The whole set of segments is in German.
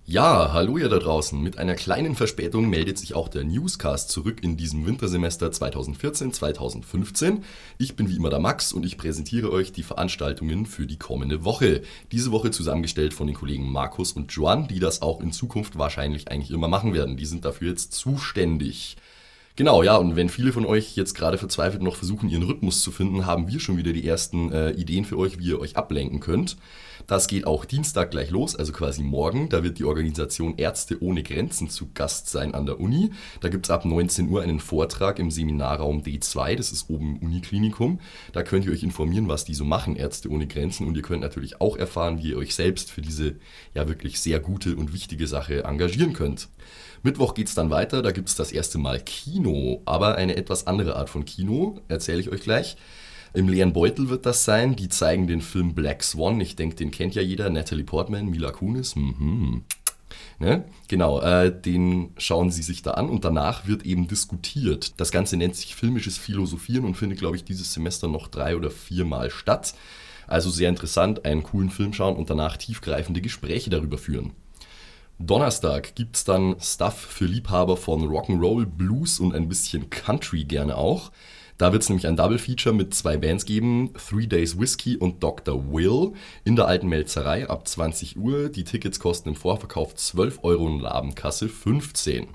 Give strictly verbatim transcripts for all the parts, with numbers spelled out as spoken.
Ja, hallo ihr da draußen. Mit einer kleinen Verspätung meldet sich auch der Newscast zurück in diesem Wintersemester zweitausendvierzehn zweitausendfünfzehn. Ich bin wie immer der Max und ich präsentiere euch die Veranstaltungen für die kommende Woche. Diese Woche zusammengestellt von den Kollegen Markus und Joan, die das auch in Zukunft wahrscheinlich eigentlich immer machen werden. Die sind dafür jetzt zuständig. Genau, ja, und wenn viele von euch jetzt gerade verzweifelt noch versuchen, ihren Rhythmus zu finden, haben wir schon wieder die ersten äh, Ideen für euch, wie ihr euch ablenken könnt. Das geht auch Dienstag gleich los, also quasi morgen. Da wird die Organisation Ärzte ohne Grenzen zu Gast sein an der Uni. Da gibt es ab neunzehn Uhr einen Vortrag im Seminarraum D zwei, das ist oben im Uniklinikum. Da könnt ihr euch informieren, was die so machen, Ärzte ohne Grenzen. Und ihr könnt natürlich auch erfahren, wie ihr euch selbst für diese ja wirklich sehr gute und wichtige Sache engagieren könnt. Mittwoch geht's dann weiter, da gibt's das erste Mal Kino, aber eine etwas andere Art von Kino, erzähle ich euch gleich. Im leeren Beutel wird das sein, die zeigen den Film Black Swan, ich denke, den kennt ja jeder, Natalie Portman, Mila Kunis, mhm. Ne? Genau, äh, den schauen sie sich da an und danach wird eben diskutiert. Das Ganze nennt sich filmisches Philosophieren und findet, glaube ich, dieses Semester noch drei oder viermal statt. Also sehr interessant, einen coolen Film schauen und danach tiefgreifende Gespräche darüber führen. Donnerstag gibt's dann Stuff für Liebhaber von Rock'n'Roll, Blues und ein bisschen Country gerne auch. Da wird's nämlich ein Double Feature mit zwei Bands geben, Three Days Whiskey und Doktor Will in der Alten Melzerei ab zwanzig Uhr. Die Tickets kosten im Vorverkauf zwölf Euro und in der Abendkasse fünfzehn.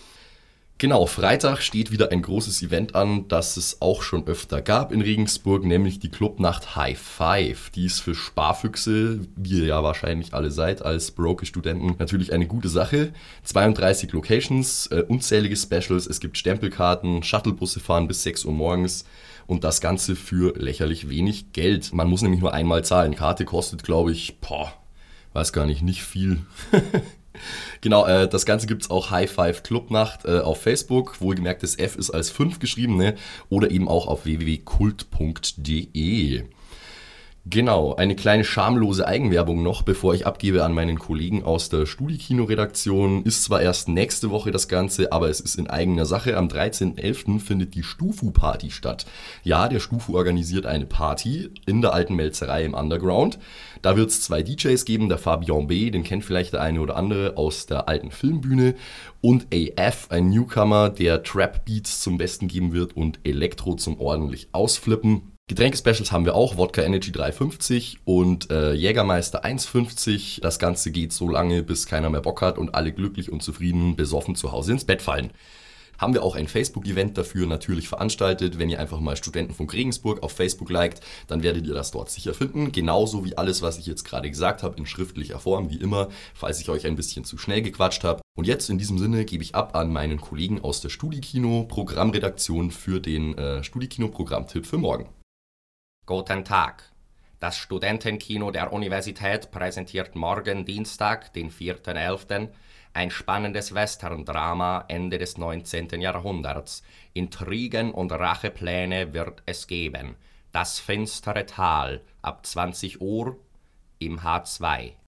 Genau, Freitag steht wieder ein großes Event an, das es auch schon öfter gab in Regensburg, nämlich die Clubnacht High Five. Die ist für Sparfüchse, wie ihr ja wahrscheinlich alle seid, als Broke-Studenten natürlich eine gute Sache. zweiunddreißig Locations, äh, unzählige Specials, es gibt Stempelkarten, Shuttlebusse fahren bis sechs Uhr morgens und das Ganze für lächerlich wenig Geld. Man muss nämlich nur einmal zahlen. Karte kostet, glaube ich, boah, weiß gar nicht, nicht viel. Genau, äh, das Ganze gibt's auch High Five Clubnacht äh, auf Facebook, wohlgemerkt das F ist als fünf geschrieben, ne? Oder eben auch auf w w w punkt kult punkt d e. Genau, eine kleine schamlose Eigenwerbung noch, bevor ich abgebe an meinen Kollegen aus der Studi-Kino-Redaktion. Ist zwar erst nächste Woche das Ganze, aber es ist in eigener Sache. Am dreizehnten elften findet die Stufu-Party statt. Ja, der Stufu organisiert eine Party in der Alten Melzerei im Underground. Da wird es zwei D Js geben, der Fabian B., den kennt vielleicht der eine oder andere aus der alten Filmbühne, und A F, ein Newcomer, der Trap-Beats zum Besten geben wird und Elektro zum ordentlich ausflippen. Getränkespecials haben wir auch, Wodka Energy drei fünfzig und äh, Jägermeister eins fünfzig. Das Ganze geht so lange, bis keiner mehr Bock hat und alle glücklich und zufrieden besoffen zu Hause ins Bett fallen. Haben wir auch ein Facebook-Event dafür natürlich veranstaltet. Wenn ihr einfach mal Studentenfunk Regensburg auf Facebook liked, dann werdet ihr das dort sicher finden. Genauso wie alles, was ich jetzt gerade gesagt habe, in schriftlicher Form, wie immer, falls ich euch ein bisschen zu schnell gequatscht habe. Und jetzt in diesem Sinne gebe ich ab an meinen Kollegen aus der Studi-Kino-Programmredaktion für den äh, Studi-Kino-Programmtipp für morgen. Guten Tag. Das Studentenkino der Universität präsentiert morgen Dienstag, den vierten elften ein spannendes Western-Drama Ende des neunzehnten Jahrhunderts. Intrigen und Rachepläne wird es geben. Das finstere Tal ab zwanzig Uhr im H zwei.